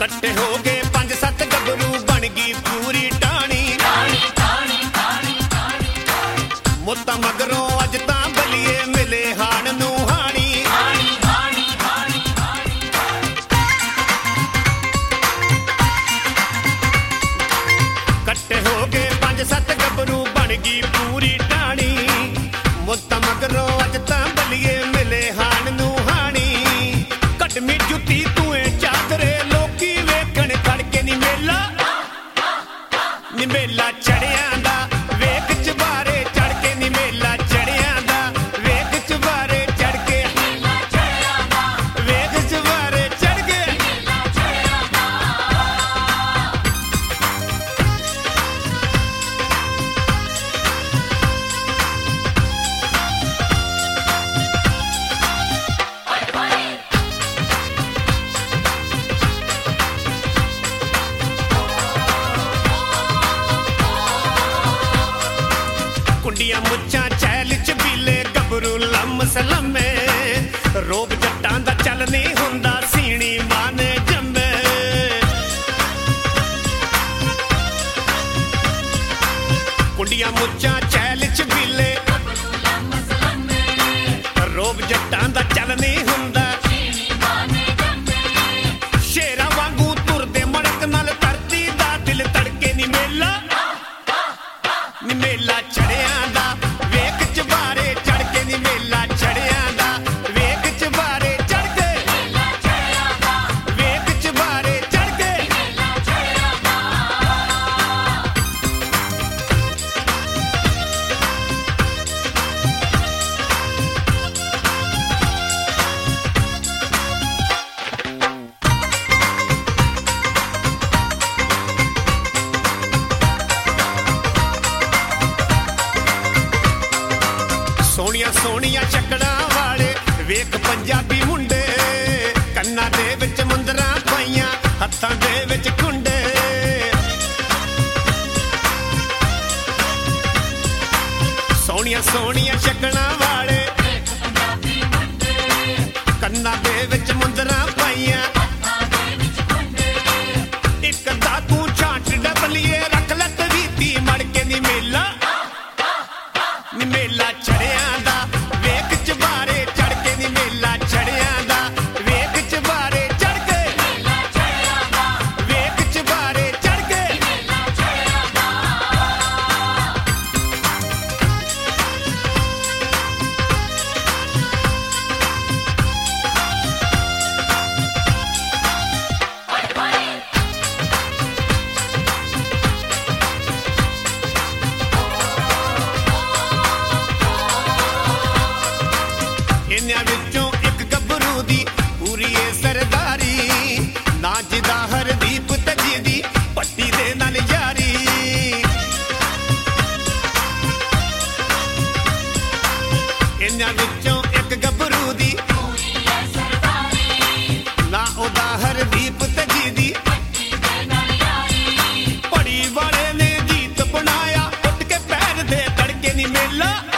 ਕੱਟੇ ਹੋ ਗਏ 5-7 ਗੱਭਰੂ ਬਣ ਗਈ ਪੂਰੀ ਟਾਣੀ ਮੁੱਤਾਂ ਮਗਰੋਂ ਅੱਜ ਤਾਂ ਬਲੀਏ ਮਿਲੇ ਹਾਣ ਨੂੰ ਹਾਣੀ ਕੱਟੇ ਹੋ ਗਏ 5-7 ਗੱਭਰੂ ਬਣ ਗਈ ਪੂਰੀ ਟਾਣੀ ਮੁੱਤਾਂ ਮਗਰੋਂ ਅੱਜ ਤਾਂ ਬਲੀਏ ਮਿਲੇ ਹਾਣ ਨੂੰ ਹਾਣੀ ਕੱਢਵੀਂ ਜੁੱਤੀ ਤੂੰ ਏ ਚਾਦਰੇ ਲੋਕੀ ਵੇਖਣ ਖੜ ਕੇ ਨੀ ਮੇਲਾ ਚੜਿਆਂ ਦਾ ਵੇਖ ਚੁਬਾਰੇ ਚੜ ਕੇ ਨੀ ਮੇਲਾ ਚੜਿਆਂ ਦਾ ਵੇਖ ਚੁਬਾਰੇ ਚੜ ਕੇ ਵੇਖ ਚੁਬਾਰੇ ਚੜ ਕੇ ਕੁੰਡੀਆਂ ਮੁੱਛਾਂ ਚਹਿਲ ਚਬੀਲੇ ਗੱਭਰੂ ਲੰਮ ਸਲਮੇ ਰੋਬ ਜੱਟਾਂ ਦਾ ਚੱਲ ਨਹੀਂ ਹੁੰਦਾ ਸੀਣੀ ਮਾਨੇ ਜੰਮੇ ਕੁੰਡੀਆਂ ਮੁੱਛਾਂ ਚਹਿਲ ਚਬੀਲੇ ਰੋਬ ਜੱਟਾਂ ਦਾ ਚੱਲ ਨਹੀਂ ਹੁੰਦਾ ਸ਼ੇਰਾਂ ਵਾਂਗੂ ਤੁਰਦੇ ਮੜਕ ਨਾਲ ਧਰਤੀ ਦਾ ਦਿਲ ਤੜਕੇ ਨੀ ਮੇਲਾ ਚੜਿਆਂ ਦਾ ਵੇਖ ਚੁਬਾਰੇ ਚੜ ਕੇ ਨੀ ਮੇਲਾ ਚੜਿਆਂ ਦਾ ਵੇਖ ਚੁਬਾਰੇ ਚੜ ਕੇ ਵੇਖ ਚੁਬਾਰੇ ਚੜ ਕੇ ਸੋਹਣੀਆਂ ਸੋਹਣੀਆਂ ਚੱਕੜਾਂ ਵਾਲੇ ਵੇਖ ਪੰਜਾਬੀ ਮੁੰਡੇ ਕੰਨਾਂ ਦੇ ਵਿੱਚ ਮੁੰਦਰਾਂ ਪਾਈਆਂ ਹੱਥਾਂ ਦੇ ਵਿੱਚ ਕੁੰਡੇ ਸੋਹਣੀਆਂ ਸੋਹਣੀਆਂ ਚੱਕੜਾਂ ਵਾਲੇ ਕੰਨਾਂ ਦੇ ਵਿੱਚ ਮੁੰਦਰਾਂ ਪਾਈਆਂ ਇੱਕ ਦਾ ਤੂੰ ਛਾਂਟ ਡਬਲੀਏ ਰੱਖ ਲੈ ਤਵੀਤੀ ਮੜ ਕੇ ਨੀ ਮੇਲਾ ਚੜਿਆਂ ਦਾ ਵੇਖ ਚੁਬਾਰੇ ਚੜ ਕੇ ਨੀ ਮੇਲਾ ਚੜਿਆਂ ਦਾ ਵੇਖ ਚੁਬਾਰੇ ਚੜ ਕੇ ਵੇਖ ਚੁਬਾਰੇ ਚੜ ਕੇ ਇਹਨਾਂ ਵਿੱਚੋਂ ਇੱਕ ਗੱਭਰੂ ਦੀ ਪੂਰੀ ਏ ਸਰਦਾਰੀ ਨਾ ਜਿਹਦਾ ਹਰਦੀਪ ਤੇ ਜਿਹਦੀ ਪੱਟੀ ਦੇ ਨਾਲ ਯਾਰੀ ਇਹਨਾਂ ਵਿੱਚੋਂ ਇੱਕ ਗੱਭਰੂ ਦੀ ਪੂਰੀ ਏ ਸਰਦਾਰੀ ਨਾ ਉਹਦਾ ਹਰਦੀਪ ਤੇ ਜਿਹਦੀ ਪੱਟੀ ਦੇ ਨਾਲ ਯਾਰੀ ਪੜੀ ਵਾਲੇ ਨੇ ਗੀਤ ਬਣਾਇਆ ਉੱਠ ਕੇ ਪੈਰ ਦੇ ਤੜਕੇ ਨੀ ਮੇਲਾ